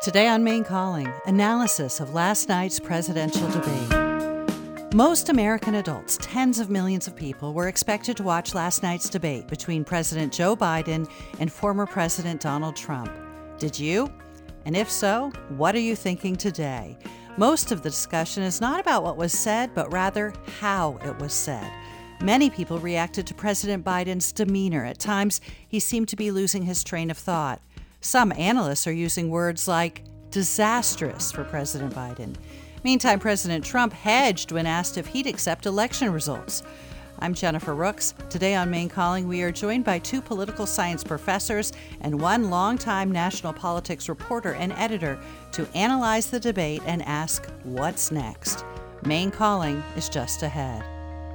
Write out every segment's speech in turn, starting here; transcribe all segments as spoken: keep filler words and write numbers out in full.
Today on Maine Calling, analysis of last night's presidential debate. Most American adults, tens of millions of people, were expected to watch last night's debate between President Joe Biden and former President Donald Trump. Did you? And if so, what are you thinking today? Most of the discussion is not about what was said, but rather how it was said. Many people reacted to President Biden's demeanor. At times, he seemed to be losing his train of thought. Some analysts are using words like disastrous for President Biden. Meantime, President Trump hedged when asked if he'd accept election results. I'm Jennifer Rooks. Today on Maine Calling, we are joined by two political science professors and one longtime national politics reporter and editor to analyze the debate and ask what's next. Maine Calling is just ahead.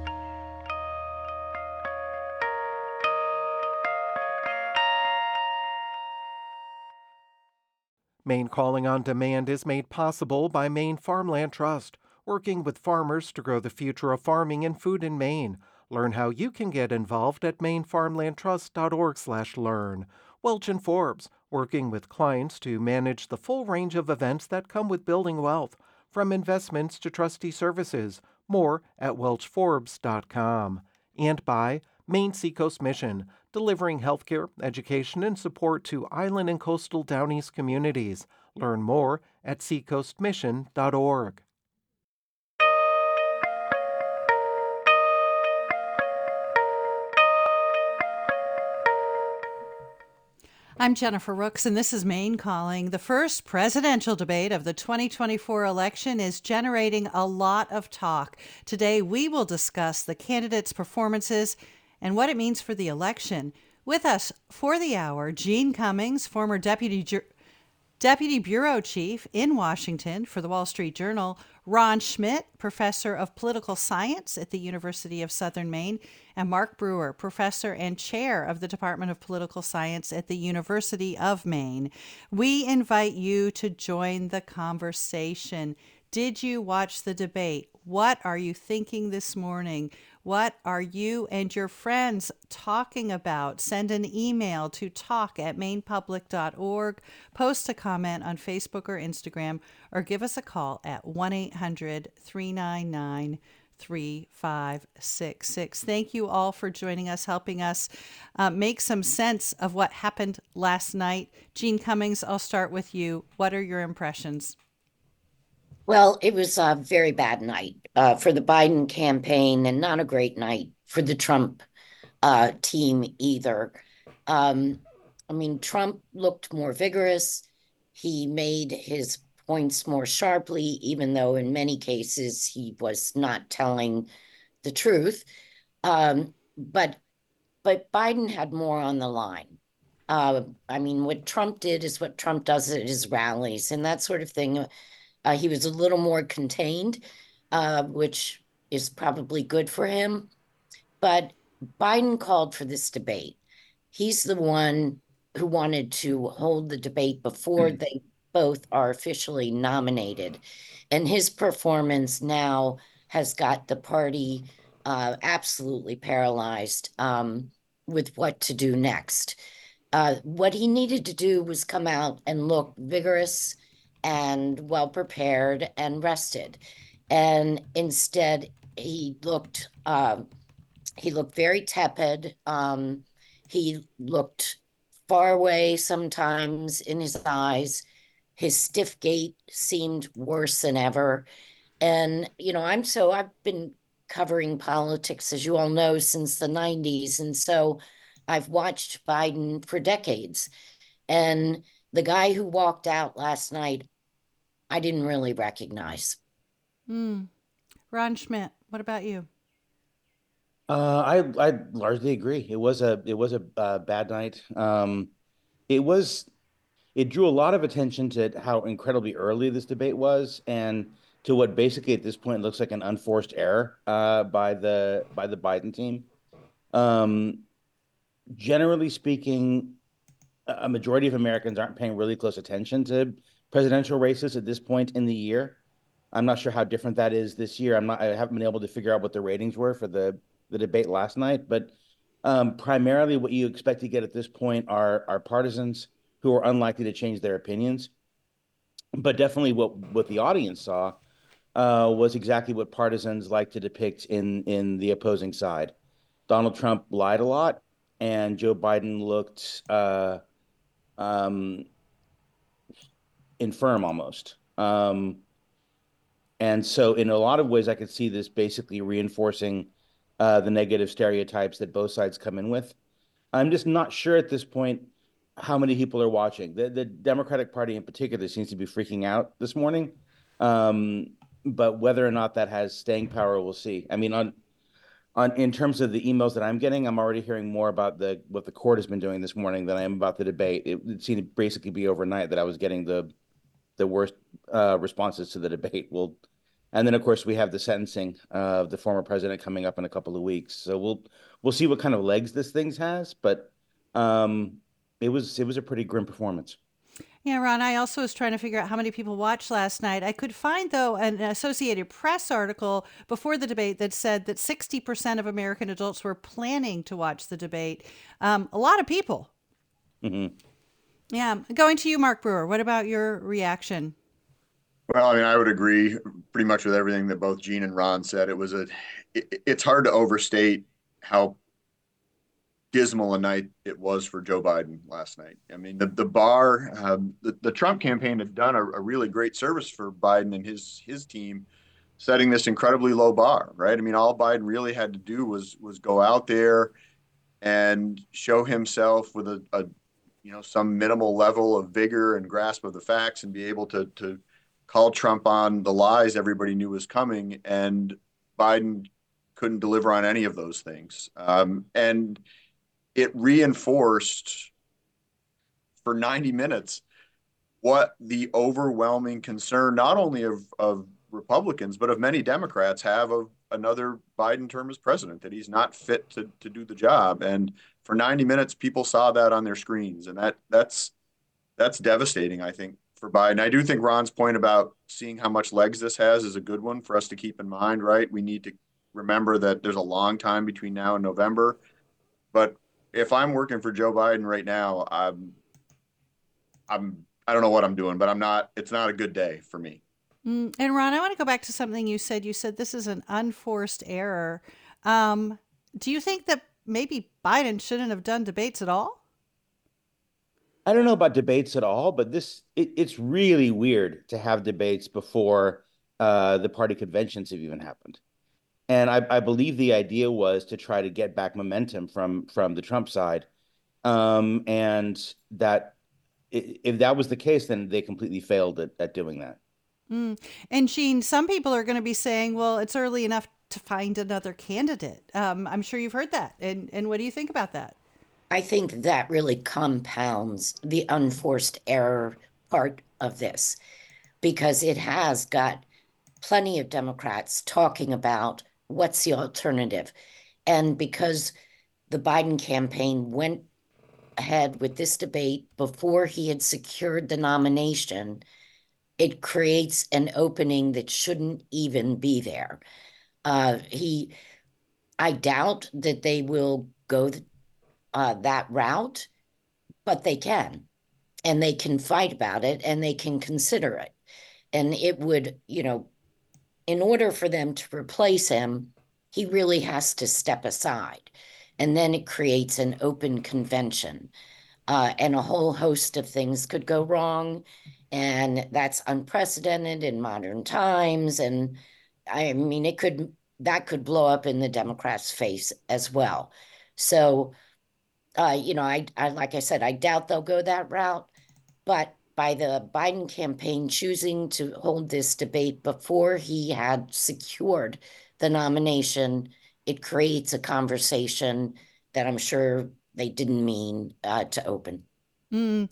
Maine Calling on Demand is made possible by Maine Farmland Trust, working with farmers to grow the future of farming and food in Maine. Learn how you can get involved at maine farmland trust dot org slash learn. Welch and Forbes, working with clients to manage the full range of events that come with building wealth, from investments to trustee services. More at welch forbes dot com. And by Maine Seacoast Mission, delivering healthcare, education, and support to island and coastal Down East communities. Learn more at seacoast mission dot org. I'm Jennifer Rooks, and this is Maine Calling. The first presidential debate of the twenty twenty-four election is generating a lot of talk. Today, we will discuss the candidates' performances and what it means for the election. With us for the hour, Jean Cummings, former deputy Ju- deputy bureau chief in Washington for the Wall Street Journal, Ron Schmidt, professor of political science at the University of Southern Maine, and Mark Brewer, professor and chair of the Department of Political Science at the University of Maine. We invite you to join the conversation. Did you watch the debate? What are you thinking this morning? What are you and your friends talking about? Send an email to talk at maine public dot org, post a comment on Facebook or Instagram, or give us a call at one eight hundred three nine nine three five six six. Thank you all for joining us, helping us uh, make some sense of what happened last night. Jean Cummings, I'll start with you. What are your impressions? Well, it was a very bad night uh, for the Biden campaign and not a great night for the Trump uh, team either. Um, I mean, Trump looked more vigorous. He made his points more sharply, even though in many cases he was not telling the truth. Um, but but Biden had more on the line. Uh, I mean, what Trump did is what Trump does at his rallies and that sort of thing. Uh, he was a little more contained, uh, which is probably good for him. But Biden called for this debate. He's the one who wanted to hold the debate before they both are officially nominated. And his performance now has got the party uh, absolutely paralyzed um, with what to do next. Uh, what he needed to do was come out and look vigorous and well prepared and rested, and instead he looked uh, he looked very tepid. Um, he looked far away sometimes in his eyes. His stiff gait seemed worse than ever. And you know, I'm so I've been covering politics, as you all know, since the nineties, and so I've watched Biden for decades. And the guy who walked out last night, I didn't really recognize. Mm. Ron Schmidt, what about you? Uh, I I largely agree. It was a it was a uh, bad night. Um, it was it drew a lot of attention to how incredibly early this debate was, and to what basically at this point looks like an unforced error uh, by the by the Biden team. Um, generally speaking, a majority of Americans aren't paying really close attention to presidential races at this point in the year. I'm not sure how different that is this year. I'm not. I haven't been able to figure out what the ratings were for the the debate last night, but um, primarily what you expect to get at this point are are partisans who are unlikely to change their opinions. but definitely what what the audience saw uh, was exactly what partisans like to depict in in the opposing side. Donald Trump lied a lot, and Joe Biden looked uh, um, infirm almost. Um, and so, in a lot of ways, I could see this basically reinforcing uh, the negative stereotypes that both sides come in with. I'm just not sure at this point how many people are watching. The the Democratic Party in particular seems to be freaking out this morning. Um, but whether or not that has staying power, we'll see. I mean, on on in terms of the emails that I'm getting, I'm already hearing more about the what the court has been doing this morning than I am about the debate. It, it seemed to basically be overnight that I was getting the the worst uh, responses to the debate. Well, and then of course we have the sentencing of the former president coming up in a couple of weeks. So we'll we'll see what kind of legs this thing has. But um, it was it was a pretty grim performance. Yeah, Ron, I also was trying to figure out how many people watched last night. I could find, though, an Associated Press article before the debate that said that sixty percent of American adults were planning to watch the debate. Um, a lot of people. Mm-hmm. Yeah. Going to you, Mark Brewer. What about your reaction? Well, I mean, I would agree pretty much with everything that both Gene and Ron said. It was a, it, it's hard to overstate how dismal a night it was for Joe Biden last night. I mean, the the bar, um, the, the Trump campaign had done a, a really great service for Biden and his his team, setting this incredibly low bar, right? I mean, all Biden really had to do was was go out there and show himself with a, a you know some minimal level of vigor and grasp of the facts, and be able to to call Trump on the lies everybody knew was coming, and Biden couldn't deliver on any of those things, um, and it reinforced for ninety minutes what the overwhelming concern, not only of, of Republicans, but of many Democrats have of another Biden term as president, that he's not fit to, to do the job. And for ninety minutes, people saw that on their screens. And that that's that's devastating, I think, for Biden. I do think Ron's point about seeing how much legs this has is a good one for us to keep in mind, right? We need to remember that there's a long time between now and November. But if I'm working for Joe Biden right now, I'm, I'm, I don't know what I'm doing, but I'm not, it's not a good day for me. Mm, and Ron, I want to go back to something you said. You said this is an unforced error. Um, do you think that maybe Biden shouldn't have done debates at all? I don't know about debates at all, but this it, it's really weird to have debates before uh, the party conventions have even happened. And I, I believe the idea was to try to get back momentum from from the Trump side. Um, and that if that was the case, then they completely failed at, at doing that. Mm. And Gene, some people are going to be saying, well, it's early enough to find another candidate. Um, I'm sure you've heard that. And, and what do you think about that? I think that really compounds the unforced error part of this, because it has got plenty of Democrats talking about what's the alternative. And because the Biden campaign went ahead with this debate before he had secured the nomination, it creates an opening that shouldn't even be there. Uh, he, I doubt that they will go uh, that route, but they can, and they can fight about it, and they can consider it. And it would, you know, in order for them to replace him, he really has to step aside. And then it creates an open convention. Uh, and a whole host of things could go wrong. And that's unprecedented in modern times. And I mean, it could, that could blow up in the Democrats' face as well. So, uh, you know, I, I, like I said, I doubt they'll go that route. But by the Biden campaign choosing to hold this debate before he had secured the nomination, it creates a conversation that I'm sure they didn't mean uh, to open. Mm.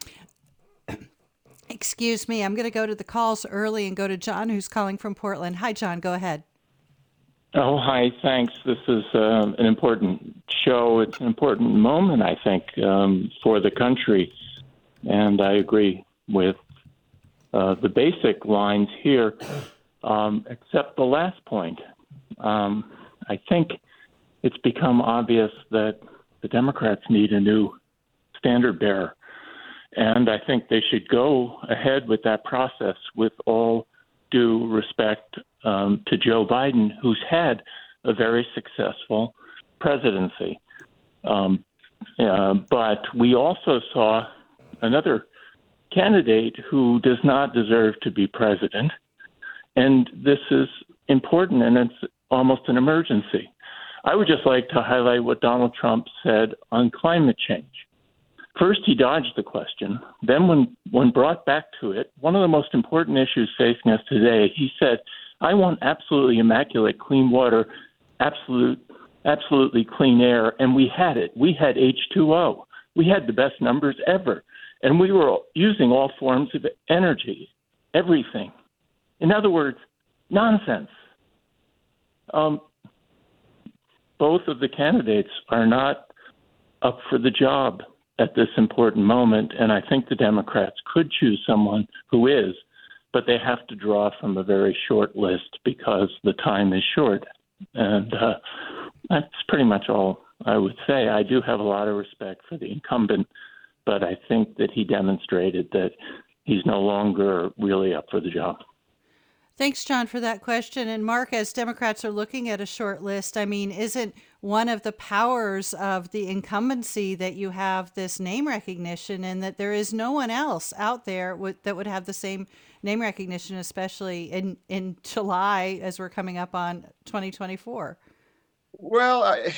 Excuse me. I'm going to go to the calls early and go to John, who's calling from Portland. Hi, John. Go ahead. Oh, hi. Thanks. This is uh, an important show. It's an important moment, I think, um, for the country. And I agree with uh, the basic lines here, um, except the last point. Um, I think it's become obvious that the Democrats need a new standard bearer. And I think they should go ahead with that process with all due respect um, to Joe Biden, who's had a very successful presidency. Um, uh, but we also saw another candidate who does not deserve to be president. And this is important, and it's almost an emergency. I would just like to highlight what Donald Trump said on climate change. First, he dodged the question. Then when, when brought back to it, one of the most important issues facing us today, he said, I want absolutely immaculate clean water, absolute, absolutely clean air. And we had it. We had H two O. We had the best numbers ever. And we were using all forms of energy, everything. In other words, nonsense. Um, both of the candidates are not up for the job at this important moment, and I think the Democrats could choose someone who is, but they have to draw from a very short list because the time is short. And uh, that's pretty much all I would say. I do have a lot of respect for the incumbent, but I think that he demonstrated that he's no longer really up for the job. Thanks, John, for that question. And Mark, as Democrats are looking at a short list, I mean, isn't one of the powers of the incumbency that you have this name recognition and that there is no one else out there with, that would have the same name recognition, especially in, in July as we're coming up on twenty twenty-four? Well, I,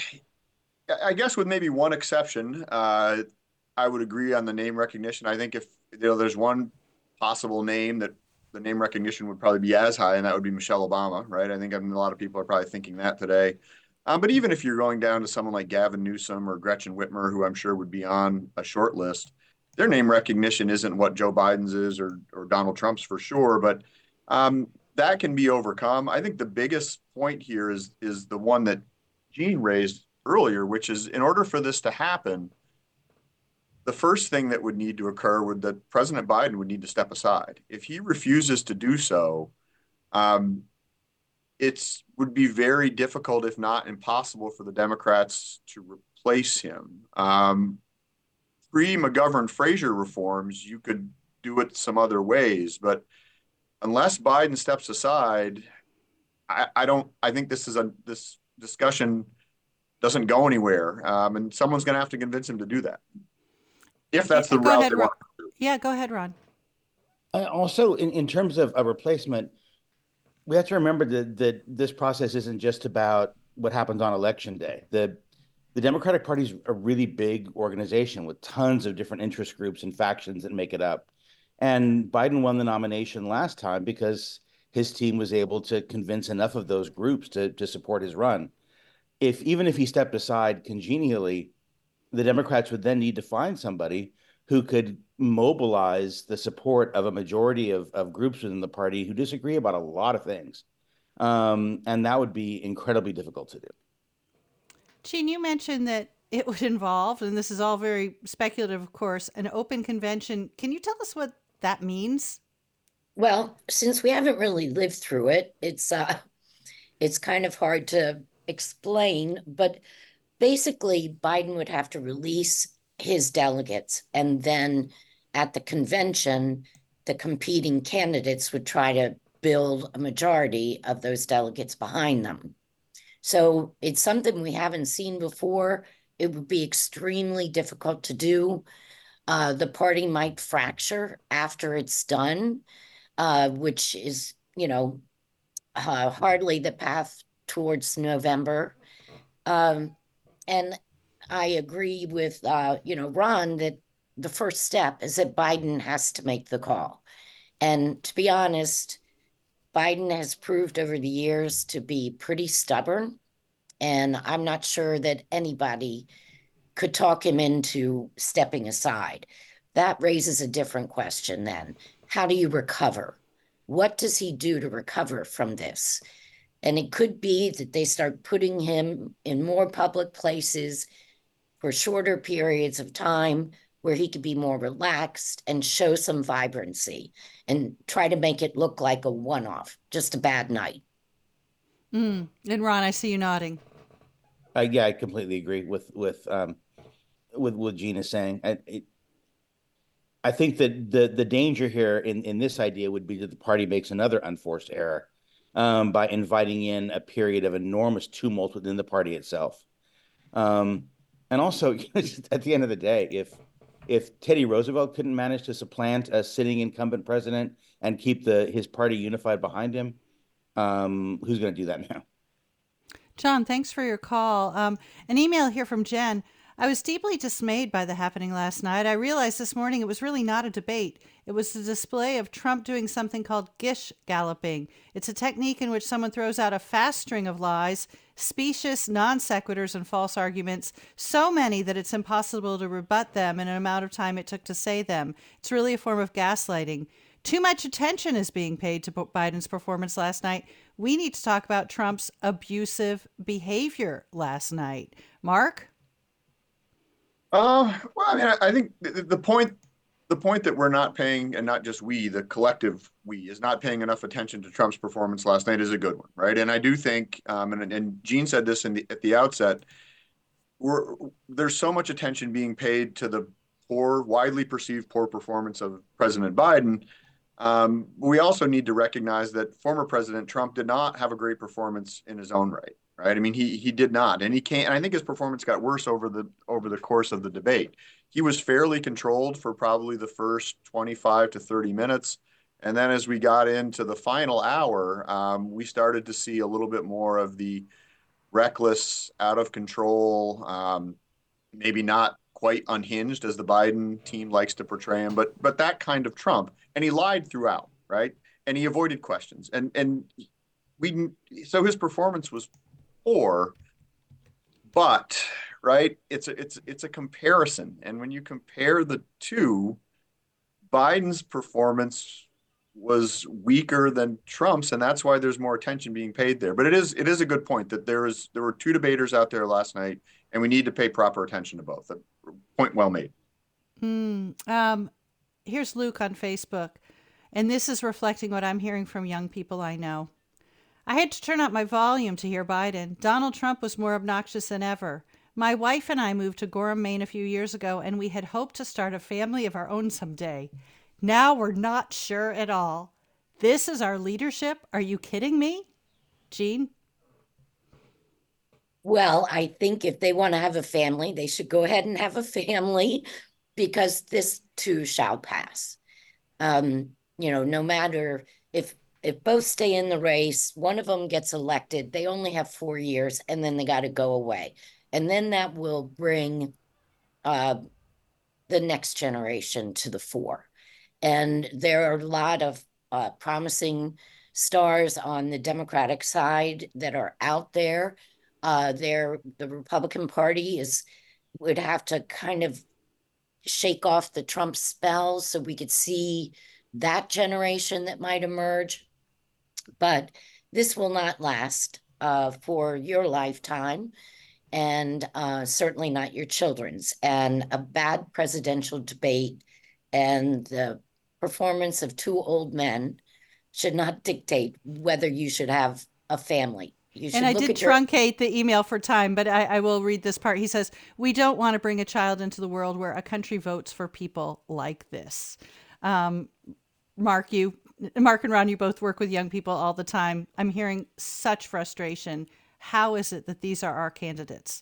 I guess with maybe one exception, uh, I would agree on the name recognition. I think if you know, there's one possible name that the name recognition would probably be as high, and that would be Michelle Obama, right? I think I mean, a lot of people are probably thinking that today. Um, but even if you're going down to someone like Gavin Newsom or Gretchen Whitmer, who I'm sure would be on a short list, their name recognition isn't what Joe Biden's is or, or Donald Trump's for sure, but um, that can be overcome. I think the biggest point here is, is the one that Gene raised earlier, which is in order for this to happen, the first thing that would need to occur would that President Biden would need to step aside. If he refuses to do so, um, it would be very difficult, if not impossible, for the Democrats to replace him. Um, Pre-McGovern-Fraser reforms, you could do it some other ways, but unless Biden steps aside, I, I don't. I think this is a this discussion doesn't go anywhere, um, and someone's going to have to convince him to do that. If that's the go route ahead, they Ron. want to do. Yeah, go ahead, Ron. Uh, also, in, in terms of a replacement, we have to remember that, that this process isn't just about what happens on election day. The the Democratic Party is a really big organization with tons of different interest groups and factions that make it up. And Biden won the nomination last time because his team was able to convince enough of those groups to, to support his run. If even if he stepped aside congenially, the Democrats would then need to find somebody who could mobilize the support of a majority of, of groups within the party who disagree about a lot of things. Um, and that would be incredibly difficult to do. Gene, you mentioned that it would involve, and this is all very speculative, of course, an open convention. Can you tell us what that means? Well, since we haven't really lived through it, it's uh, it's kind of hard to explain, but basically Biden would have to release his delegates, and then at the convention, the competing candidates would try to build a majority of those delegates behind them. So it's something we haven't seen before. It would be extremely difficult to do. Uh, the party might fracture after it's done, uh, which is, you know, uh, hardly the path towards November. Um, and I agree with, uh, you know, Ron, that the first step is that Biden has to make the call. And to be honest, Biden has proved over the years to be pretty stubborn. And I'm not sure that anybody could talk him into stepping aside. That raises a different question then. How do you recover? What does he do to recover from this? And it could be that they start putting him in more public places for shorter periods of time where he could be more relaxed and show some vibrancy and try to make it look like a one-off, just a bad night. Mm. And Ron, I see you nodding. Uh, yeah, I completely agree with with um, with what Gene is saying. I, it, I think that the the danger here in in this idea would be that the party makes another unforced error um, by inviting in a period of enormous tumult within the party itself. Um, and also, at the end of the day, if if Teddy Roosevelt couldn't manage to supplant a sitting incumbent president and keep the his party unified behind him, um, who's going to do that now? John, thanks for your call. Um, an email here from Jen. I was deeply dismayed by the happening last night. I realized this morning it was really not a debate. It was the display of Trump doing something called gish galloping. It's a technique in which someone throws out a fast string of lies, specious non sequiturs, and false arguments, so many that it's impossible to rebut them in an amount of time it took to say them. It's really a form of gaslighting. Too much attention is being paid to Biden's performance last night. We need to talk about Trump's abusive behavior last night. Mark? Uh, well, I mean, I, I think the, the point, the point that we're not paying, and not just we, the collective we, is not paying enough attention to Trump's performance last night is a good one, right? And I do think, um, and and Gene said this in the, at the outset, we're there's so much attention being paid to the poor, widely perceived poor performance of President Biden. Um, we also need to recognize that former President Trump did not have a great performance in his own right. Right. I mean, he he did not, and he can't. And I think his performance got worse over the over the course of the debate. He was fairly controlled for probably the first twenty-five to thirty minutes, and then as we got into the final hour, um, we started to see a little bit more of the reckless, out of control, um, maybe not quite unhinged as the Biden team likes to portray him, but but that kind of Trump. And he lied throughout, right? And he avoided questions, and and we so his performance was poor, but right, it's a it's it's a comparison, and when you compare the two, Biden's performance was weaker than Trump's, and that's why there's more attention being paid there. But it is it is a good point that there is there were two debaters out there last night, and we need to pay proper attention to both. Point well made. Mm, um, here's Luke on Facebook, and this is reflecting what I'm hearing from young people I know. I had to turn up my volume to hear Biden. Donald Trump was more obnoxious than ever. My wife and I moved to Gorham, Maine a few years ago, and we had hoped to start a family of our own someday. Now we're not sure at all. This is our leadership? Are you kidding me? Gene? Well, I think if they want to have a family, they should go ahead and have a family, because this too shall pass. Um, you know, no matter if if both stay in the race, one of them gets elected, they only have four years and then they got to go away. And then that will bring uh, the next generation to the fore. And there are a lot of uh, promising stars on the Democratic side that are out there. Uh, there, the Republican Party is would have to kind of shake off the Trump spell so we could see that generation that might emerge. But this will not last uh, for your lifetime, and uh, certainly not your children's. And a bad presidential debate and the performance of two old men should not dictate whether you should have a family. You should And I look did at your- truncate the email for time, but I, I will read this part. He says, we don't want to bring a child into the world where a country votes for people like this. Um, Mark, you, Mark and Ron, you both work with young people all the time. I'm hearing such frustration. How is it that these are our candidates?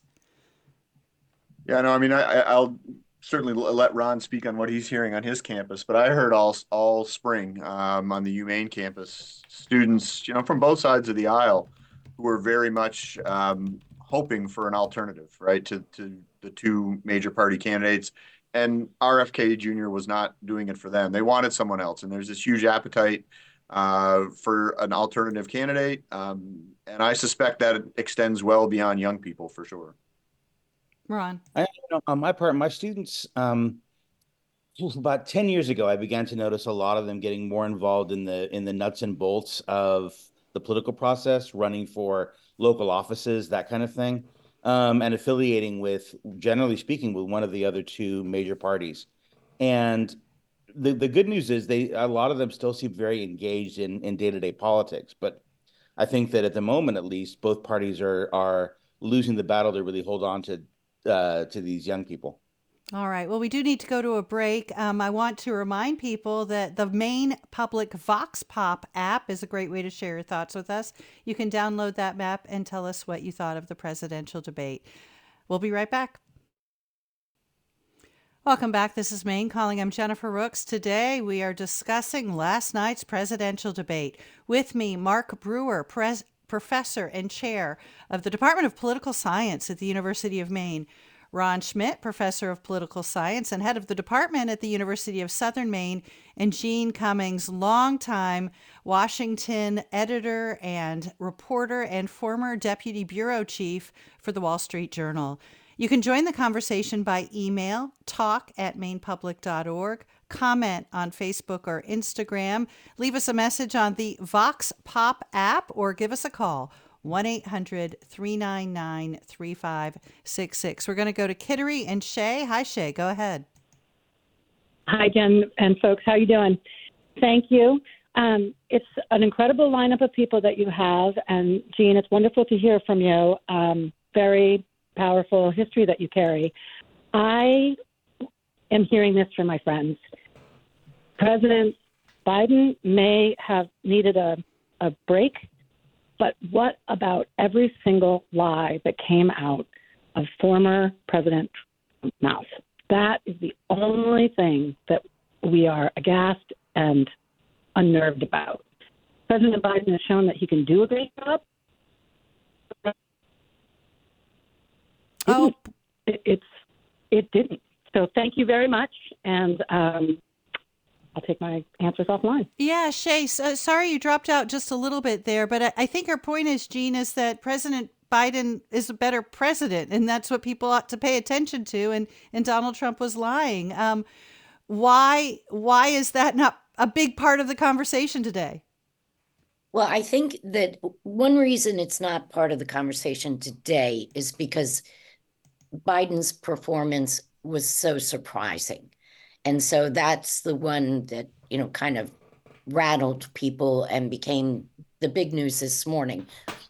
Yeah, no, I mean, I, I'll certainly let Ron speak on what he's hearing on his campus, but I heard all all spring um, on the UMaine campus, students, you know, from both sides of the aisle, who were very much um, hoping for an alternative, right, to to the two major party candidates. And R F K Junior was not doing it for them. They wanted someone else, and there's this huge appetite uh, for an alternative candidate. Um, and I suspect that it extends well beyond young people for sure. Ron. I, you know, on my part, my students, um, about ten years ago, I began to notice a lot of them getting more involved in the in the nuts and bolts of the political process, running for local offices, that kind of thing, um, and affiliating with, generally speaking, with one of the other two major parties. And the the good news is they a lot of them still seem very engaged in in day-to-day politics. But I think that at the moment, at least, both parties are are losing the battle to really hold on to uh, to these young people. All right. Well, we do need to go to a break. Um, I want to remind people that the Maine Public Vox Pop app is a great way to share your thoughts with us. You can download that map and tell us what you thought of the presidential debate. We'll be right back. Welcome back. This is Maine Calling. I'm Jennifer Rooks. Today we are discussing last night's presidential debate. With me, Mark Brewer, pres- professor and chair of the Department of Political Science at the University of Maine. Ron Schmidt, professor of political science and head of the department at the University of Southern Maine, and Jean Cummings, longtime Washington editor and reporter and former deputy bureau chief for the Wall Street Journal. You can join the conversation by email, talk at mainepublic dot org, comment on Facebook or Instagram, leave us a message on the Vox Pop app, or give us a call, one eight hundred, three nine nine, three five six six. We're going to go to Kittery and Shay. Hi, Shay. Go ahead. Hi, Jen and folks. How you doing? Thank you. Um, it's an incredible lineup of people that you have. And, Jean, it's wonderful to hear from you. Um, very powerful history that you carry. I am hearing this from my friends. President Biden may have needed a, a break, but what about every single lie that came out of former President Trump's mouth? That is the only thing that we are aghast and unnerved about. President Biden has shown that he can do a great job. Oh, it, it's it didn't. So thank you very much, and um, I'll take my answers offline. yeah, Shay, so, sorry you dropped out just a little bit there, but I, I think her point is, Jean, is that President Biden is a better president, and that's what people ought to pay attention to, and, and Donald Trump was lying. Um, why why is that not a big part of the conversation today? Well, I think that one reason it's not part of the conversation today is because Biden's performance was so surprising. And so that's the one that, you know, kind of rattled people and became the big news this morning.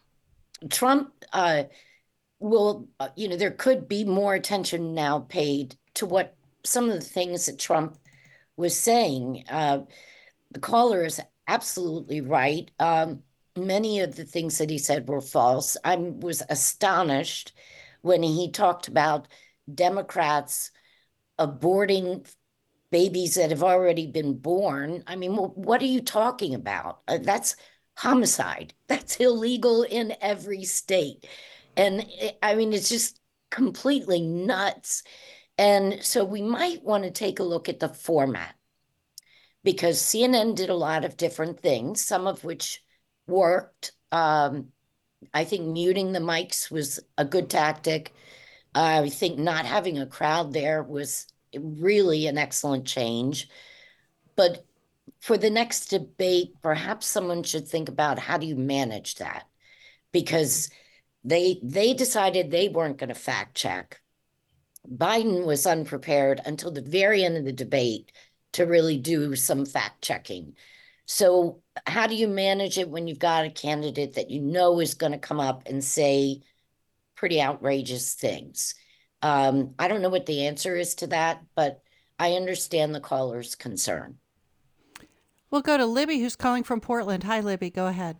Trump uh, will, uh, you know, there could be more attention now paid to what some of the things that Trump was saying. Uh, the caller is absolutely right. Um, many of the things that he said were false. I was astonished when he talked about Democrats aborting babies that have already been born. I mean, what are you talking about? Uh, that's homicide. That's illegal in every state. And it, I mean, it's just completely nuts. And so we might want to take a look at the format, because C N N did a lot of different things, some of which worked. Um, I think muting the mics was a good tactic. Uh, I think not having a crowd there was really an excellent change. But for the next debate, perhaps someone should think about, how do you manage that? Because they they decided they weren't going to fact check. Biden was unprepared until the very end of the debate to really do some fact checking. So how do you manage it when you've got a candidate that you know is going to come up and say pretty outrageous things? Um, I don't know what the answer is to that, but I understand the caller's concern. We'll go to Libby, who's calling from Portland. Hi, Libby. Go ahead.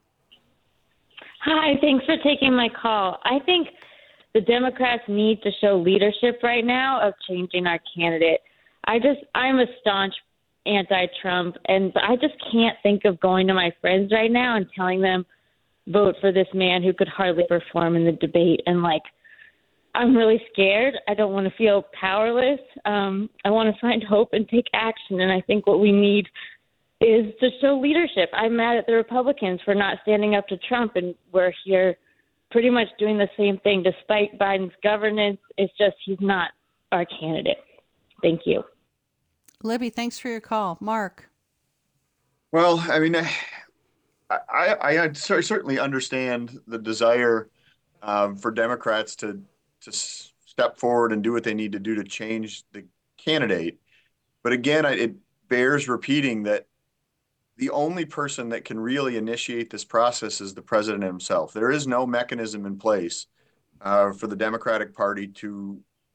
Hi, thanks for taking my call. I think the Democrats need to show leadership right now of changing our candidate. I just, I'm a staunch anti-Trump, and I just can't think of going to my friends right now and telling them, vote for this man who could hardly perform in the debate. And like, I'm really scared. I don't want to feel powerless. Um, I want to find hope and take action. And I think what we need is to show leadership. I'm mad at the Republicans for not standing up to Trump, and we're here pretty much doing the same thing despite Biden's governance. It's just he's not our candidate. Thank you. Libby, thanks for your call. Mark. Well, I mean, I, I, I certainly understand the desire um, for Democrats to to step forward and do what they need to do to change the candidate. But again, it bears repeating that the only person that can really initiate this process is the president himself. There is no mechanism in place uh, for the Democratic Party to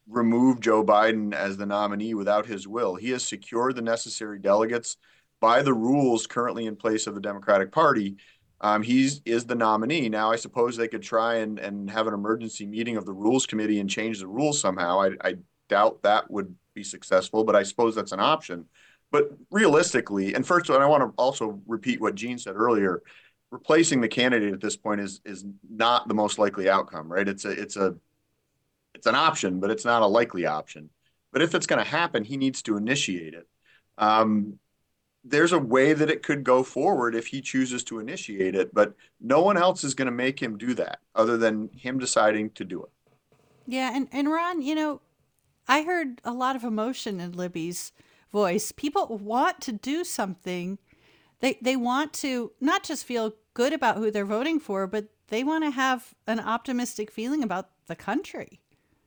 remove Joe Biden as the nominee without his will. He has secured the necessary delegates by the rules currently in place of the Democratic Party. Um, he's is the nominee. Now, I suppose they could try and, and have an emergency meeting of the Rules Committee and change the rules somehow. I, I doubt that would be successful, but I suppose that's an option. But realistically, and first, and I want to also repeat what Gene said earlier, replacing the candidate at this point is is not the most likely outcome, right? It's a it's a it's an option, but it's not a likely option. But if it's going to happen, he needs to initiate it. Um, there's a way that it could go forward if he chooses to initiate it, but no one else is going to make him do that other than him deciding to do it. Yeah, and, and Ron, you know, I heard a lot of emotion in Libby's voice. People want to do something. They they want to not just feel good about who they're voting for, but they want to have an optimistic feeling about the country.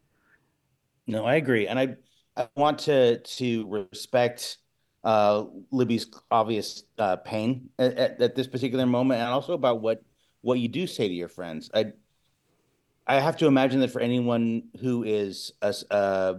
No, I agree, and I I want to to respect uh, Libby's obvious uh, pain at, at, at this particular moment, and also about what what you do say to your friends. I I have to imagine that for anyone who is a, uh,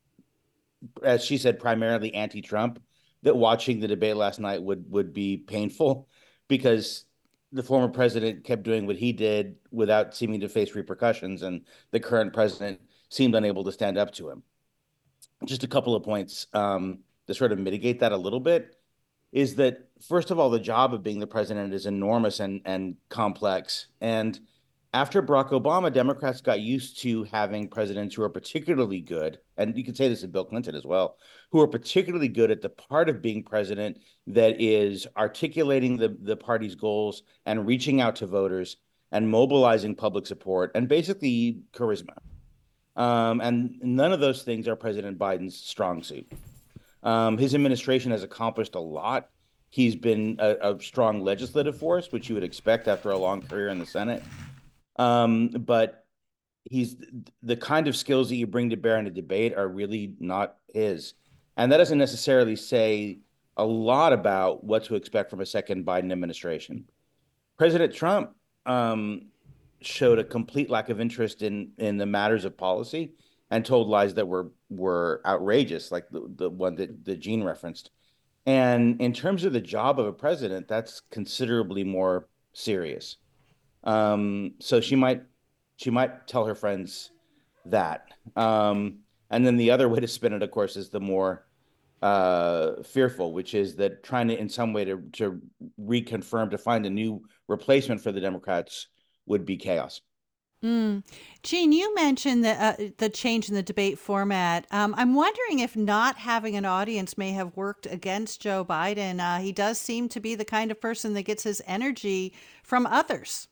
as she said, primarily anti-Trump, that watching the debate last night would would be painful because the former president kept doing what he did without seeming to face repercussions, and the current president seemed unable to stand up to him. Just a couple of points um, to sort of mitigate that a little bit is that, first of all, the job of being the president is enormous and, and complex. And after Barack Obama, Democrats got used to having presidents who are particularly good, and you could say this of Bill Clinton as well, who are particularly good at the part of being president that is articulating the, the party's goals and reaching out to voters and mobilizing public support and basically charisma. Um, and none of those things are President Biden's strong suit. Um, his administration has accomplished a lot. He's been a, a strong legislative force, which you would expect after a long career in the Senate. Um, but he's the kind of skills that you bring to bear in a debate are really not his. And that doesn't necessarily say a lot about what to expect from a second Biden administration. President Trump um, showed a complete lack of interest in in the matters of policy and told lies that were were outrageous, like the, the one that, that Gene referenced. And in terms of the job of a president, that's considerably more serious. Um, so she might she might tell her friends that. Um, and then the other way to spin it, of course, is the more uh, fearful, which is that trying to, in some way, to to reconfirm, to find a new replacement for the Democrats would be chaos. Mm. Gene, you mentioned the, uh, the change in the debate format. Um, I'm wondering if not having an audience may have worked against Joe Biden. Uh, he does seem to be the kind of person that gets his energy from others.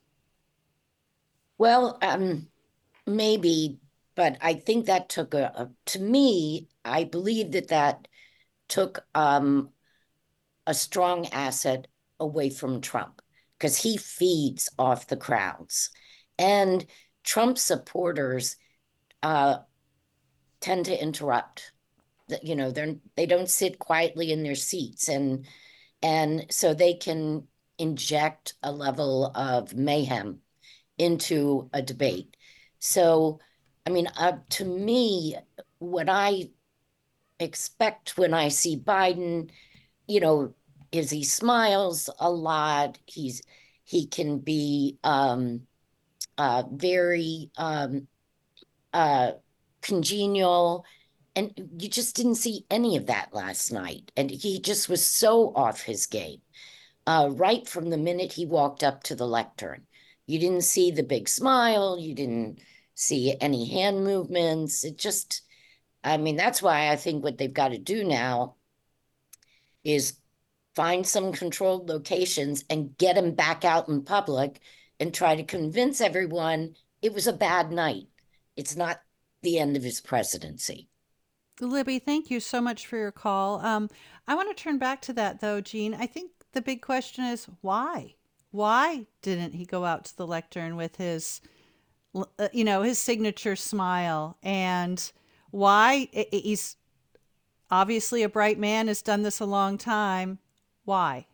Well, um, maybe, but I think that took a, a to me, I believe that that took um, a strong asset away from Trump because he feeds off the crowds. And Trump supporters uh, tend to interrupt. You know, they're they don't sit quietly in their seats, and and so they can inject a level of mayhem into a debate. So, I mean, uh, to me, what I expect when I see Biden, you know, is he smiles a lot. He's he can be um, uh, very um, uh, congenial, and you just didn't see any of that last night. And he just was so off his game uh, right from the minute he walked up to the lectern. You didn't see the big smile. You didn't see any hand movements. It just, I mean, that's why I think what they've got to do now is find some controlled locations and get him back out in public and try to convince everyone it was a bad night. It's not the end of his presidency. Libby, thank you so much for your call. Um, I want to turn back to that, though, Gene. I think the big question is why? Why didn't he go out to the lectern with his, uh, you know, his signature smile? And why? He's obviously a bright man, has done this a long time. Why?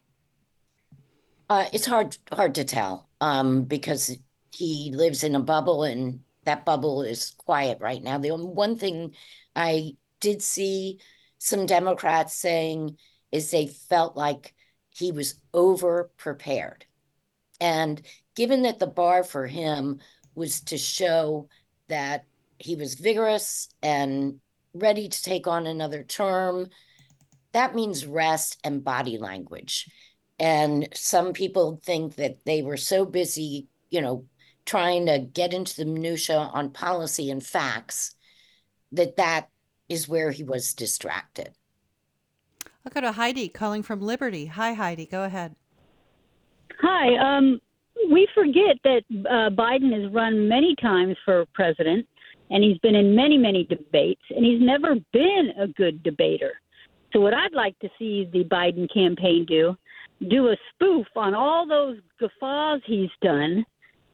Uh, it's hard hard to tell um, because he lives in a bubble and that bubble is quiet right now. The only one thing I did see some Democrats saying is they felt like he was over prepared. And given that the bar for him was to show that he was vigorous and ready to take on another term, that means rest and body language. And some people think that they were so busy, you know, trying to get into the minutia on policy and facts that that is where he was distracted. I'll go to Heidi calling from Liberty. Hi, Heidi. Go ahead. Hi. Um, we forget that uh, Biden has run many times for president, and he's been in many, many debates, and he's never been a good debater. So what I'd like to see the Biden campaign do, do a spoof on all those guffaws he's done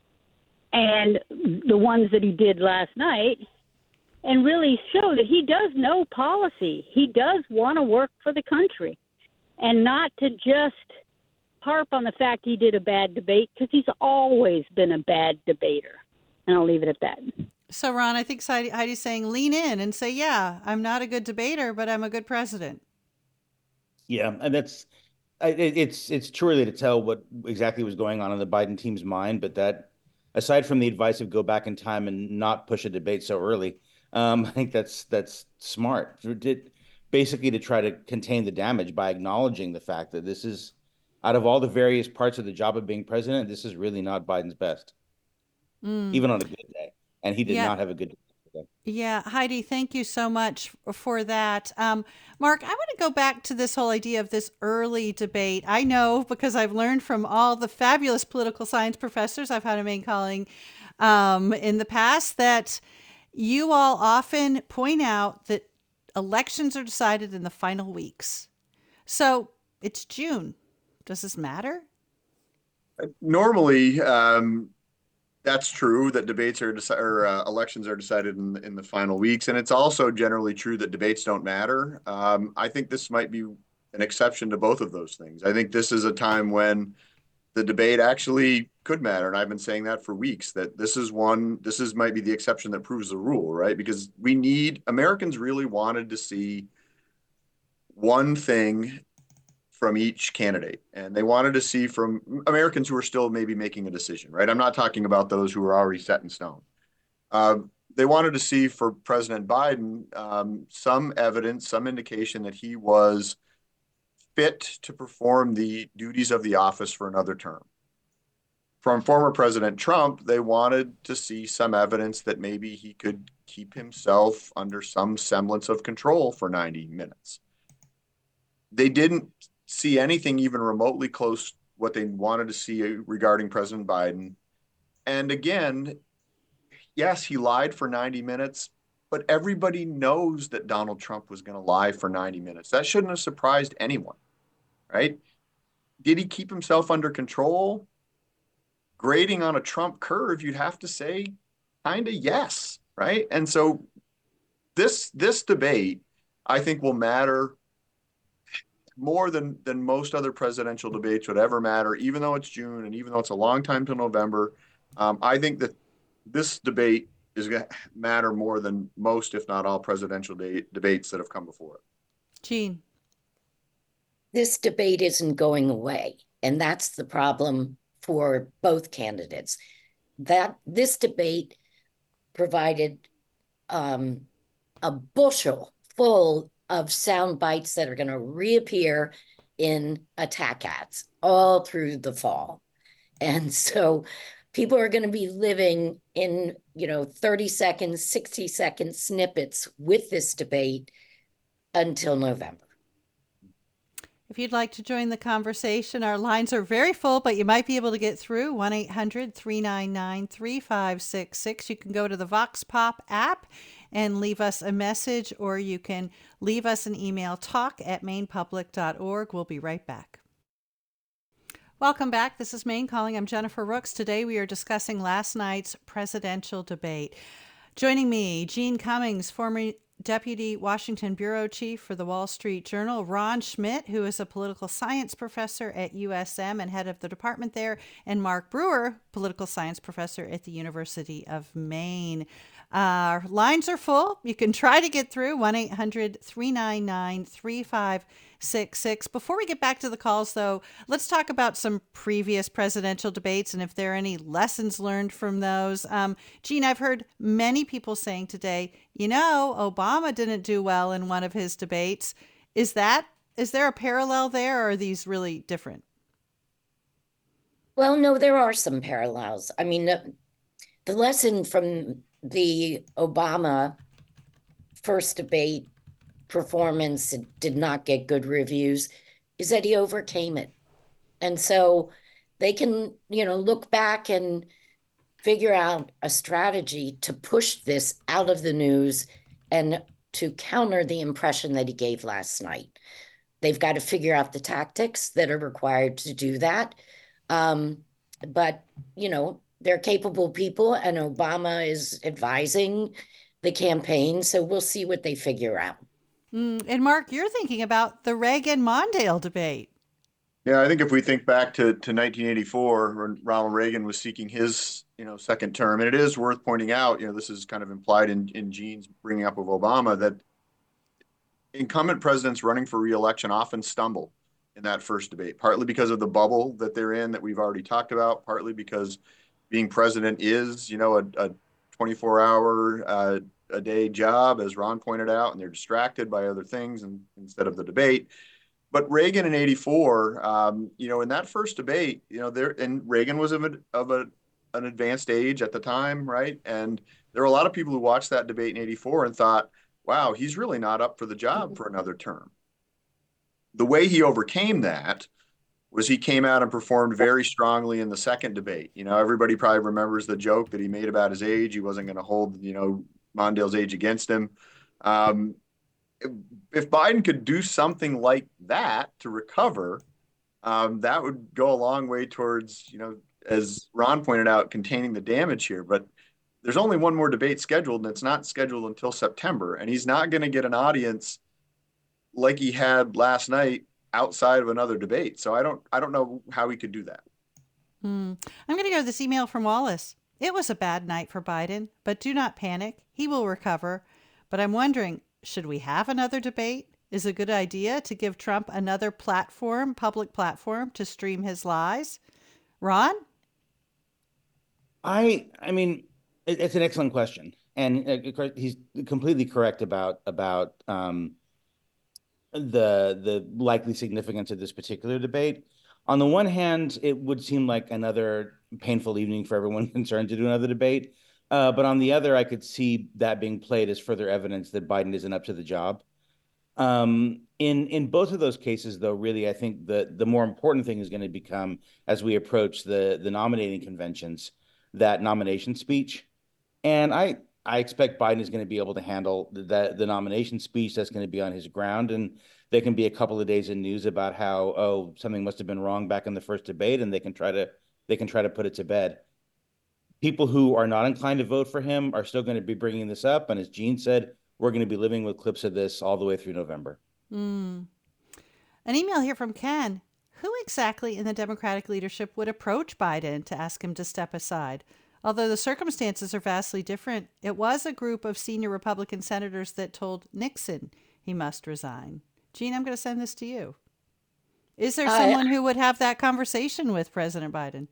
and the ones that he did last night, and really show that he does know policy. He does want to work for the country, and not to just harp on the fact he did a bad debate, because he's always been a bad debater. And I'll leave it at that. So, Ron, I think Heidi- Heidi's saying lean in and say, yeah, I'm not a good debater, but I'm a good president. Yeah, and that's I- it, it's it's too early to tell what exactly was going on in the Biden team's mind, but that, aside from the advice of go back in time and not push a debate so early, um, I think that's that's smart. Did basically to try to contain the damage by acknowledging the fact that this is, out of all the various parts of the job of being president, this is really not Biden's best, Mm. even on a good day. And he did Yeah. not have a good day. Yeah, Heidi, thank you so much for that. Um, Mark, I want to go back to this whole idea of this early debate. I know because I've learned from all the fabulous political science professors I've had a Maine calling um, in the past that you all often point out that elections are decided in the final weeks. So it's June. Does this matter? Normally, um, that's true that debates are decided or uh, elections are decided in in the final weeks, and it's also generally true that debates don't matter. Um, I think this might be an exception to both of those things. I think this is a time when the debate actually could matter, and I've been saying that for weeks. That this is one. This is might be the exception that proves the rule, right? Because we need Americans really wanted to see one thing from each candidate. And they wanted to see from Americans who are still maybe making a decision, right? I'm not talking about those who are already set in stone. Uh, they wanted to see for President Biden um, some evidence, some indication that he was fit to perform the duties of the office for another term. From former President Trump, they wanted to see some evidence that maybe he could keep himself under some semblance of control for ninety minutes. They didn't see anything even remotely close what they wanted to see regarding President Biden. And again, yes, he lied for ninety minutes, but everybody knows that Donald Trump was going to lie for ninety minutes. That shouldn't have surprised anyone, right? Did he keep himself under control? Grading on a Trump curve, you'd have to say kind of yes, right? And so this this debate, I think, will matter more than than most other presidential debates would ever matter, even though it's June and even though it's a long time till November. Um, I think that this debate is going to matter more than most, if not all, presidential de- debates that have come before it. Jean. This debate isn't going away, and that's the problem for both candidates. That this debate provided um, a bushel full of sound bites that are going to reappear in attack ads all through the fall. And so people are going to be living in, you know, thirty second, sixty second snippets with this debate until November. If you'd like to join the conversation, our lines are very full, but you might be able to get through one eight hundred, three nine nine, three five six six. You can go to the Vox Pop app and leave us a message, or you can leave us an email, talk at maine public dot org. We'll be right back. Welcome back. This is Maine Calling. I'm Jennifer Rooks. Today we are discussing last night's presidential debate. Joining me, Jean Cummings, former Deputy Washington Bureau Chief for the Wall Street Journal, Ron Schmidt, who is a political science professor at U S M and head of the department there, and Mark Brewer, political science professor at the University of Maine. Our lines are full. You can try to get through one eight hundred three nine nine three five six six. Before we get back to the calls, though, let's talk about some previous presidential debates and if there are any lessons learned from those. Um, Jean, I've heard many people saying today, you know, Obama didn't do well in one of his debates. Is that, is there a parallel there, or are these really different? Well, no, there are some parallels. I mean, the, the lesson from the Obama first debate performance did not get good reviews is that he overcame it. And so they can, you know, look back and figure out a strategy to push this out of the news and to counter the impression that he gave last night. They've got to figure out the tactics that are required to do that. Um, but, you know, they're capable people, and Obama is advising the campaign. So we'll see what they figure out. Mm, and Mark, you're thinking about the Reagan-Mondale debate. Yeah, I think if we think back to, to nineteen eighty-four, when Ronald Reagan was seeking his, you know, second term, and it is worth pointing out, you know, this is kind of implied in, in Gene's bringing up of Obama, that incumbent presidents running for re-election often stumble in that first debate, partly because of the bubble that they're in that we've already talked about, partly because being president is, you know, a, a twenty-four hour uh, a day job, as Ron pointed out, and they're distracted by other things and, instead of the debate. But Reagan in eighty-four, um, you know, in that first debate, you know, there, and Reagan was of, a, of a, an advanced age at the time, right? And there were a lot of people who watched that debate in eighty-four and thought, wow, he's really not up for the job for another term. The way he overcame that was he came out and performed very strongly in the second debate. You know, everybody probably remembers the joke that he made about his age. He wasn't going to hold, you know, Mondale's age against him. Um, if, if Biden could do something like that to recover, um, that would go a long way towards, you know, as Ron pointed out, containing the damage here. But there's only one more debate scheduled, and it's not scheduled until September. And he's not going to get an audience like he had last night outside of another debate. So I don't, I don't know how he could do that. Hmm. I'm going to go to this email from Wallace. It was a bad night for Biden, but do not panic. He will recover. But I'm wondering, should we have another debate? Is it a good idea to give Trump another platform, public platform, to stream his lies? Ron? I, I mean, it, it's an excellent question. And uh, he's completely correct about, about, um, the the likely significance of this particular debate. On the one hand, it would seem like another painful evening for everyone concerned to do another debate. Uh, but on the other, I could see that being played as further evidence that Biden isn't up to the job. Um, in in both of those cases, though, really, I think the the more important thing is going to become, as we approach the the nominating conventions, that nomination speech. And I I expect Biden is going to be able to handle the, the nomination speech. That's going to be on his ground. And there can be a couple of days in news about how, oh, something must have been wrong back in the first debate, and they can try to they can try to put it to bed. People who are not inclined to vote for him are still going to be bringing this up. And as Gene said, we're going to be living with clips of this all the way through November. Mm. An email here from Ken. Who exactly in the Democratic leadership would approach Biden to ask him to step aside? Although the circumstances are vastly different, it was a group of senior Republican senators that told Nixon he must resign. Gene, I'm going to send this to you. Is there someone uh, who would have that conversation with President Biden?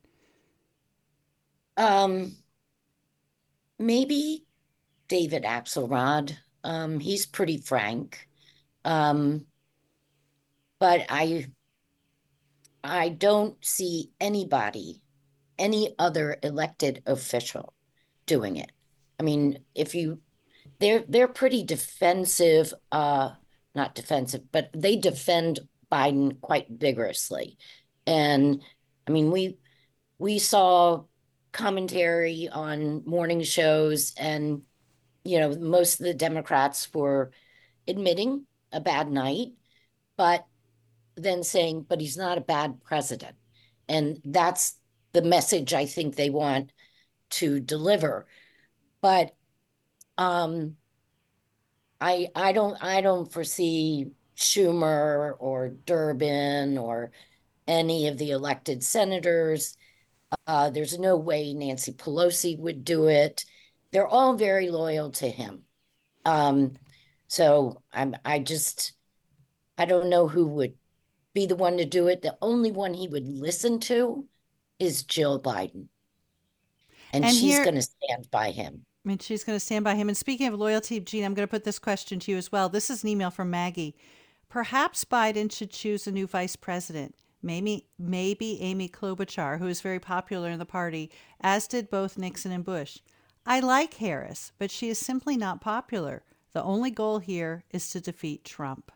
Um, maybe David Axelrod. Um, he's pretty frank. Um, but I, I don't see anybody, any other elected official doing it. I mean, if you, they're, they're pretty defensive, uh, not defensive, but they defend Biden quite vigorously. And I mean, we, we saw commentary on morning shows, and, you know, most of the Democrats were admitting a bad night, but then saying, but he's not a bad president. And that's the message I think they want to deliver. But um, I I don't I don't foresee Schumer or Durbin or any of the elected senators. Uh, there's no way Nancy Pelosi would do it. They're all very loyal to him. Um, so I'm I just I don't know who would be the one to do it. The only one he would listen to is Jill Biden. And, And she's here, going to stand by him. I mean, she's going to stand by him. And speaking of loyalty, Gene, I'm going to put this question to you as well. This is an email from Maggie. Perhaps Biden should choose a new vice president. Maybe, maybe Amy Klobuchar, who is very popular in the party, as did both Nixon and Bush. I like Harris, but she is simply not popular. The only goal here is to defeat Trump.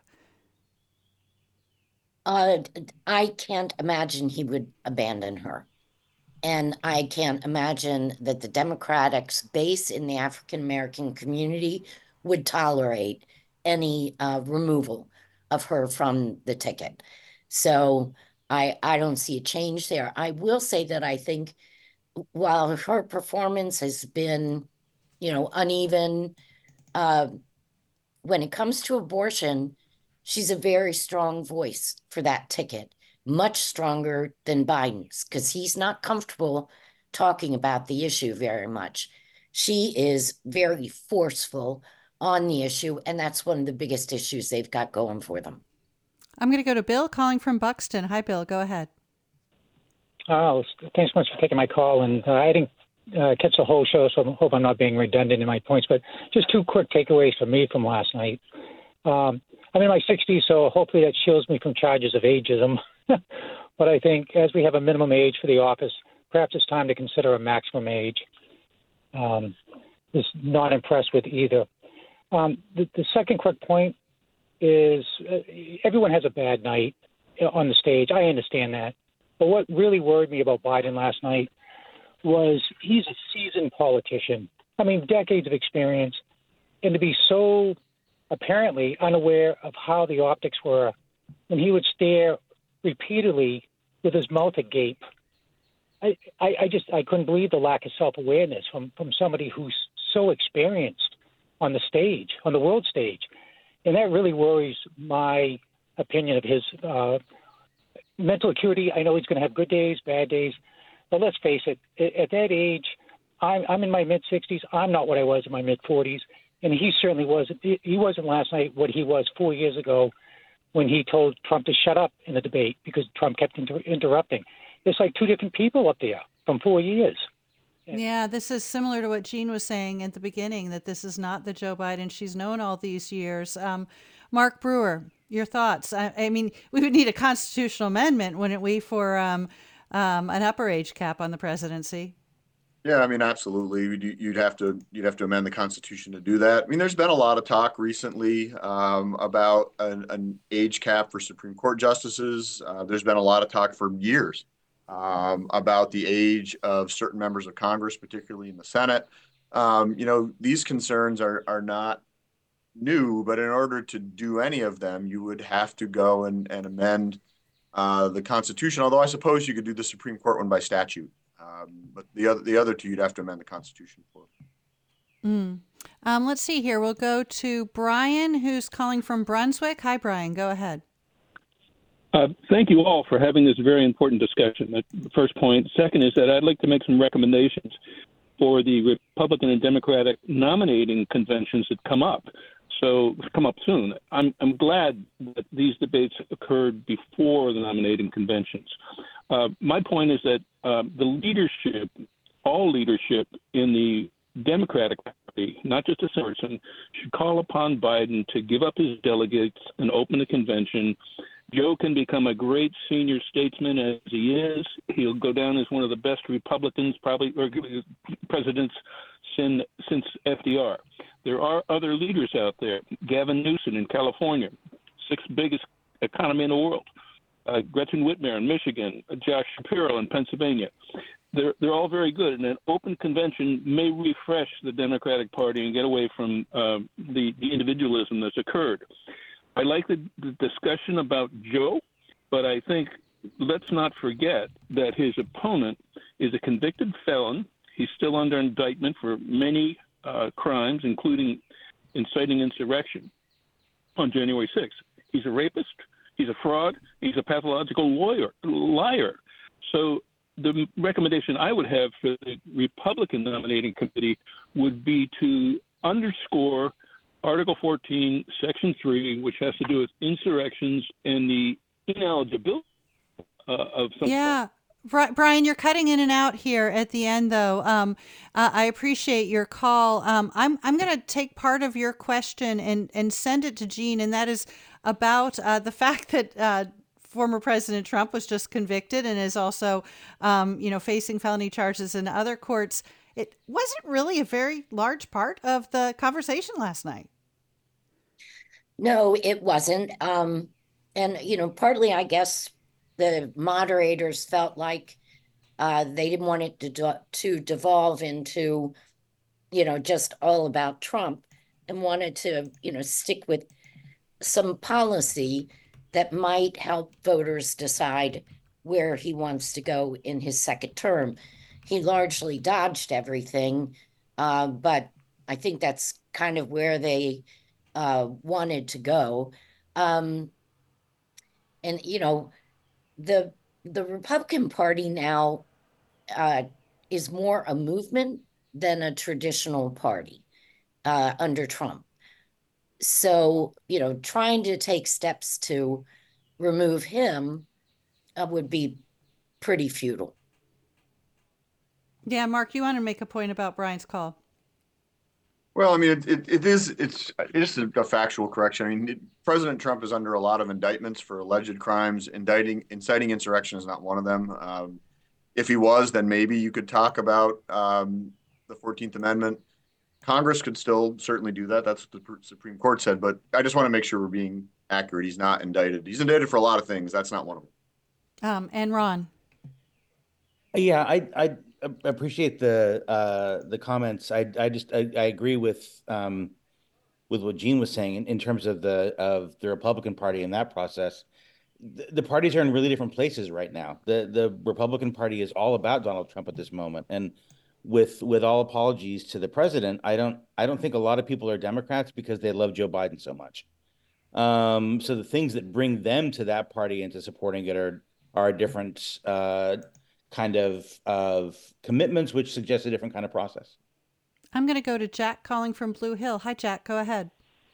Uh, I can't imagine he would abandon her. And I can't imagine that the Democratic base in the African American community would tolerate any uh, removal of her from the ticket. So I I don't see a change there. I will say that I think while her performance has been, you know, uneven, uh, when it comes to abortion, she's a very strong voice for that ticket. Much stronger than Biden's because he's not comfortable talking about the issue very much. She is very forceful on the issue, and that's one of the biggest issues they've got going for them. I'm going to go to Bill calling from Buxton. Hi, Bill. Go ahead. Oh, thanks so much for taking my call. And uh, I didn't uh, catch the whole show, so I hope I'm not being redundant in my points. But just two quick takeaways for me from last night. Um, I'm in my sixties, so hopefully that shields me from charges of ageism. But I think as we have a minimum age for the office, perhaps it's time to consider a maximum age. Um, is not impressed with either. Um, the, the second quick point is uh, everyone has a bad night on the stage. I understand that. But what really worried me about Biden last night was he's a seasoned politician. I mean, decades of experience. And to be so apparently unaware of how the optics were when he would stare repeatedly with his mouth agape. I, I, I just I couldn't believe the lack of self-awareness from, from somebody who's so experienced on the stage, on the world stage. And that really worries my opinion of his uh, mental acuity. I know he's going to have good days, bad days. But let's face it, at that age, I'm, I'm in my mid-sixties. I'm not what I was in my mid-forties. And he certainly wasn't. He wasn't last night what he was four years ago when he told Trump to shut up in the debate because Trump kept inter- interrupting. It's like two different people up there from four years. Yeah, this is similar to what Jean was saying at the beginning, that this is not the Joe Biden she's known all these years. Um, Mark Brewer, your thoughts? I, I mean, we would need a constitutional amendment, wouldn't we, for um, um, an upper age cap on the presidency? Yeah, I mean, absolutely. You'd, you'd have to you'd have to amend the Constitution to do that. I mean, there's been a lot of talk recently um, about an, an age cap for Supreme Court justices. Uh, there's been a lot of talk for years um, about the age of certain members of Congress, particularly in the Senate. Um, you know, these concerns are are not new, but in order to do any of them, you would have to go and, and amend uh, the Constitution. Although I suppose you could do the Supreme Court one by statute. Um, but the other the other two, you'd have to amend the Constitution for. Mm. Um, let's see here. We'll go to Brian, who's calling from Brunswick. Hi, Brian. Go ahead. Uh, thank you all for having this very important discussion. That's the first point. Second is that I'd like to make some recommendations for the Republican and Democratic nominating conventions that come up. So come up soon. I'm I'm glad that these debates occurred before the nominating conventions. Uh, my point is that uh, the leadership, all leadership in the Democratic Party, not just a person, should call upon Biden to give up his delegates and open a convention. Joe can become a great senior statesman as he is. He'll go down as one of the best Republicans, probably, or presidents since, since F D R. There are other leaders out there. Gavin Newsom in California, sixth biggest economy in the world. Uh, Gretchen Whitmer in Michigan, uh, Josh Shapiro in Pennsylvania. They're they're all very good, and an open convention may refresh the Democratic Party and get away from uh, the the individualism that's occurred. I like the, the discussion about Joe, but I think let's not forget that his opponent is a convicted felon. He's still under indictment for many uh, crimes, including inciting insurrection on January sixth. He's a rapist. He's a fraud. He's a pathological lawyer, liar. So the recommendation I would have for the Republican nominating committee would be to underscore Article fourteen, Section three, which has to do with insurrections and the ineligibility uh, of some. Yeah. Brian, you're cutting in and out here at the end, though. Um, uh, I appreciate your call. Um, I'm I'm going to take part of your question and, and send it to Jean, and that is about uh, the fact that uh, former President Trump was just convicted and is also, um, you know, facing felony charges in other courts. It wasn't really a very large part of the conversation last night. No, it wasn't. Um, and, you know, partly, I guess, the moderators felt like uh, they didn't want it to, do, to devolve into, you know, just all about Trump, and wanted to, you know, stick with some policy that might help voters decide where he wants to go in his second term. He largely dodged everything, uh, but I think that's kind of where they uh, wanted to go. Um, and, you know, the the Republican Party now uh, is more a movement than a traditional party uh, under Trump. So, you know, trying to take steps to remove him uh, would be pretty futile. Yeah, Mark, you want to make a point about Brian's call? Well, I mean, it, it, it is, it's, it's a, a factual correction. I mean, it, President Trump is under a lot of indictments for alleged crimes. Indicting, inciting insurrection is not one of them. Um, if he was, then maybe you could talk about um, the fourteenth Amendment. Congress could still certainly do that. That's what the Supreme Court said. But I just want to make sure we're being accurate. He's not indicted. He's indicted for a lot of things. That's not one of them. Um, and Ron. Yeah, I I appreciate the uh, the comments. I I just I, I agree with um, with what Jean was saying in, in terms of the of the Republican Party in that process. The, the parties are in really different places right now. The the Republican Party is all about Donald Trump at this moment, and with with all apologies to the president, I don't I don't think a lot of people are Democrats because they love Joe Biden so much. Um, so the things that bring them to that party and to supporting it are are a different uh, kind of of commitments, which suggests a different kind of process. I'm going to go to Jack calling from Blue Hill. Hi, Jack. Go ahead.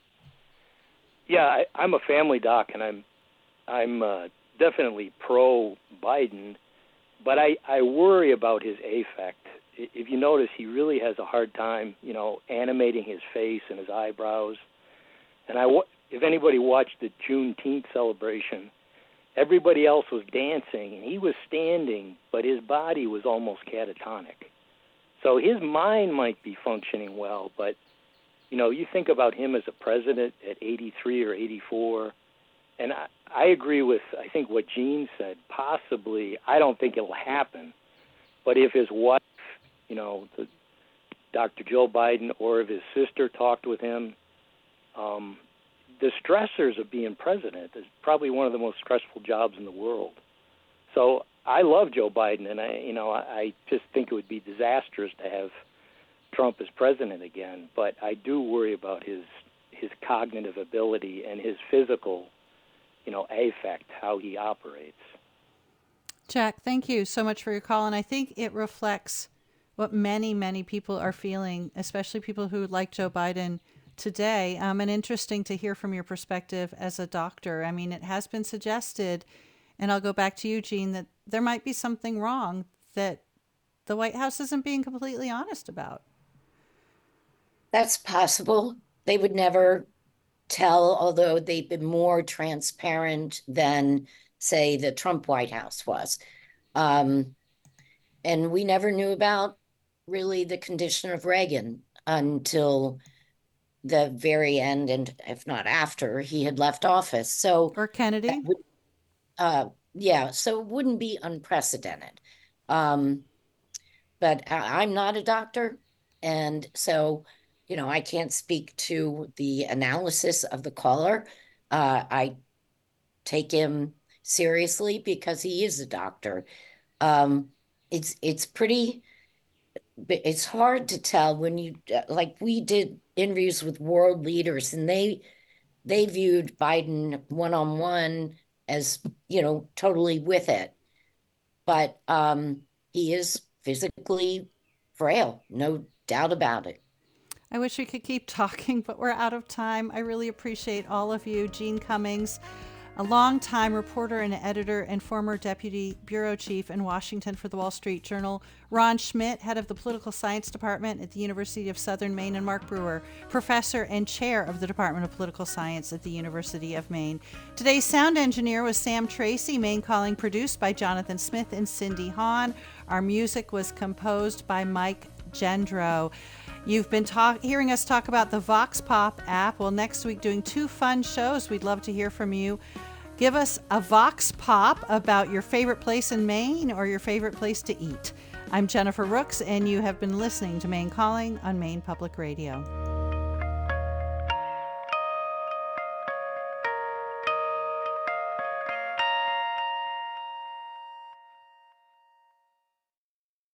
Yeah, I, I'm a family doc, and I'm I'm uh, definitely pro Biden, but I, I worry about his affect. If you notice, he really has a hard time, you know, animating his face and his eyebrows. And I, if anybody watched the Juneteenth celebration, everybody else was dancing, and he was standing, but his body was almost catatonic. So his mind might be functioning well, but, you know, you think about him as a president at eighty-three or eighty-four, and I, I agree with, I think, what Jean said. Possibly, I don't think it'll happen, but if his wife, you know, the, Doctor Joe Biden, or if his sister talked with him, um, the stressors of being president is probably one of the most stressful jobs in the world. So I love Joe Biden, and I, you know, I, I just think it would be disastrous to have Trump as president again. But I do worry about his his cognitive ability and his physical, you know, affect, how he operates. Jack, thank you so much for your call, and I think it reflects what many, many people are feeling, especially people who like Joe Biden today. Um, and interesting to hear from your perspective as a doctor. I mean, it has been suggested, and I'll go back to you, Jean, that there might be something wrong that the White House isn't being completely honest about. That's possible. They would never tell, although they've been more transparent than, say, the Trump White House was. Um, and we never knew about really the condition of Reagan until the very end, and if not after he had left office. So or Kennedy. Would, uh, yeah, so it wouldn't be unprecedented. Um, but I, I'm not a doctor, and so, you know, I can't speak to the analysis of the caller. Uh, I take him seriously because he is a doctor. Um, it's it's pretty but it's hard to tell when you like we did interviews with world leaders, and they they viewed Biden one on one as, you know, totally with it. But um, he is physically frail, no doubt about it. I wish we could keep talking, but we're out of time. I really appreciate all of you. Jean Cummings, a longtime reporter and editor and former deputy bureau chief in Washington for the Wall Street Journal. Ron Schmidt, head of the political science department at the University of Southern Maine. And Mark Brewer, professor and chair of the Department of Political Science at the University of Maine. Today's sound engineer was Sam Tracy. Maine Calling produced by Jonathan Smith and Cindy Hahn. Our music was composed by Mike Gendro. You've been talk- hearing us talk about the Vox Pop app. Well, next week doing two fun shows. We'd love to hear from you. Give us a Vox Pop about your favorite place in Maine or your favorite place to eat. I'm Jennifer Rooks, and you have been listening to Maine Calling on Maine Public Radio.